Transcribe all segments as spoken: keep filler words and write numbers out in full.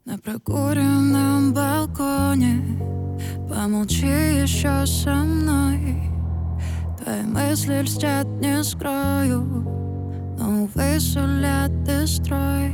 На прокуренном балконе помолчи еще со мной. Твои мысли льстят, не скрою, но, увы, сулят строй.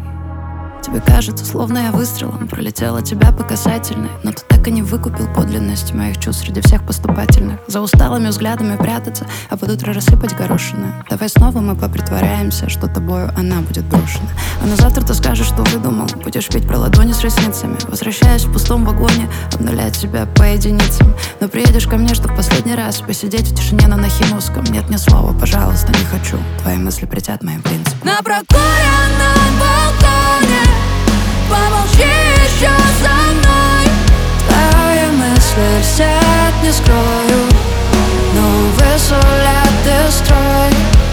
Тебе кажется, словно я выстрелом пролетела тебя по касательной, но ты так и не выкупил подлинность моих чувств среди всех поступательных. За усталыми взглядами прятаться, а под утро рассыпать горошины. Давай снова мы попритворяемся, что тобою она будет брошена. А на завтра ты скажешь, что выдумал. Будешь петь про ладони с ресницами, возвращаясь в пустом вагоне, обнулять себя по единицам. Но приедешь ко мне, чтоб в последний раз посидеть в тишине на Нахимовском. Нет ни слова, пожалуйста, не хочу. Твои мысли претят моим принципам. На прокуренном балконе помолчи еще со мной. Твои мысли льстят, не скрою, но, увы, сулят строй.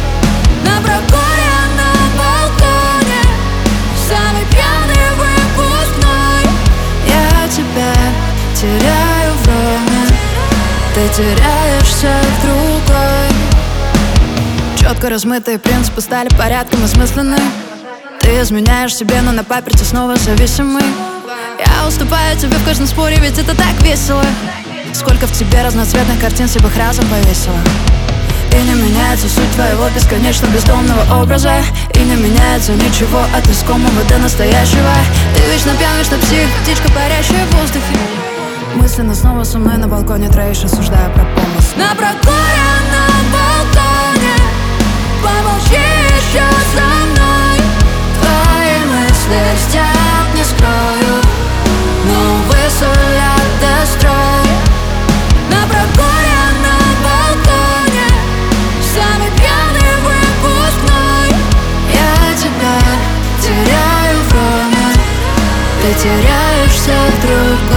На прокуренном балконе самый пьяный выпускной. Я тебя теряю в доме, ты теряешься в другой. Четко размытые принципы стали порядком осмысленны. Ты изменяешь себе, но на паперти снова зависимый. Я уступаю тебе в каждом споре, ведь это так весело. Сколько в тебе разноцветных картин себе их разом повесила. И не меняется суть твоего бесконечно бездомного образа. И не меняется ничего от искомого до настоящего. Ты вечно пьян, вечно псих, птичка, парящая в воздухе. Мысленно снова со мной на балконе троишь, осуждая про помысл. На прокуренном балконе помолчи еще со мной. Твои мысли льстят, не скрою, но, увы, сулят строй. На прокуренном балконе самый пьяный выпускной. Я тебя теряю в доме, ты теряешься в другой.